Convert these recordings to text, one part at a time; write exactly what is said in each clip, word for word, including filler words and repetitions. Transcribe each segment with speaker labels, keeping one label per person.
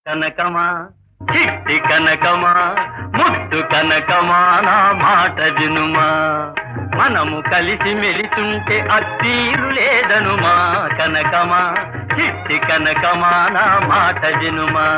Speaker 1: కనకమా చిట్టి కనకమా ముద్దు కనకమా నా మాట వినుమా మనము కలిసి మెలిసుంటే అత్తీరు లేదనుమా కనకమా చిట్టి కనకమా నా మాట వినుమా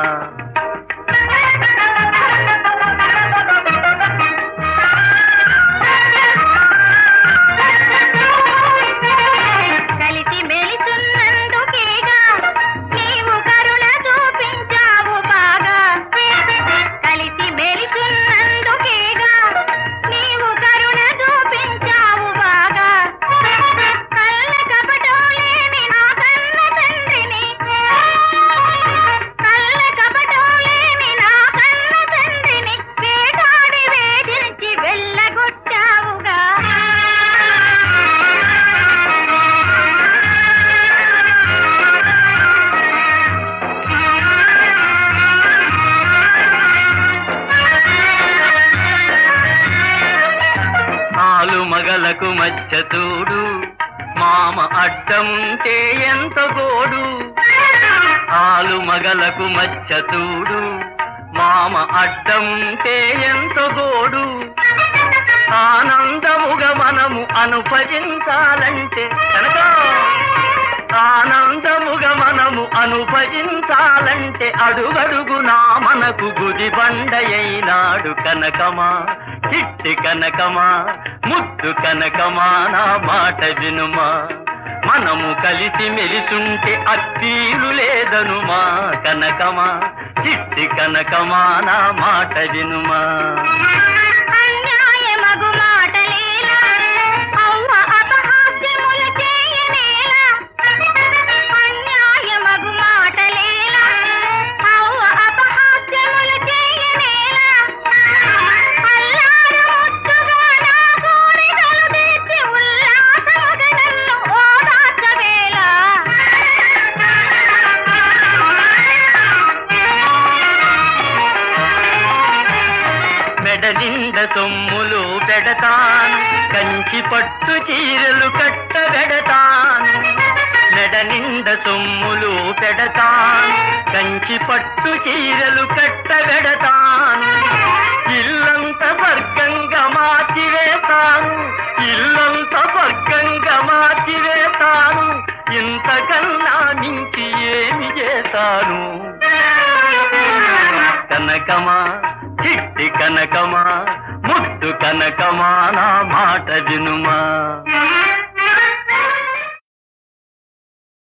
Speaker 1: మగలకు మధ్య చూడు మామ అడ్డంటే ఎంత గోడు ఆలు మగలకు మధ్య చూడు మామ అడ్డంటే ఎంత గోడు ఆనందముగా మనము అనుభవించాలంటే కనుక ఆనందముగా మనము అనుభవించాలంటే అడుగడుగునా మనకు గుది బండయైనాడు కనకమా చిట్టి కనకమా ముద్దు కనకమా నా మాట వినుమా మనము కలిసి మెలిసుంటే అత్తీరు లేదనుమా కనకమా చిట్టి కనకమా నా మాట వినుమా మెడనిండ సొమ్ములు పెడతాను కంచి పట్టు చీరలు కట్టబెడతాను మెడనిండ సొమ్ములు పెడతాను కంచి పట్టు చీరలు కట్టబెడతాను ఇల్లంత స్వర్గంగా మార్చివేస్తాను ఇల్లంత స్వర్గంగా మార్చివేస్తాను ఇంతకన్నా మించి ఏమి చేస్తాను కనకమా చిట్టి కనకమా ముద్దు కనకమా నా మాట వినుమా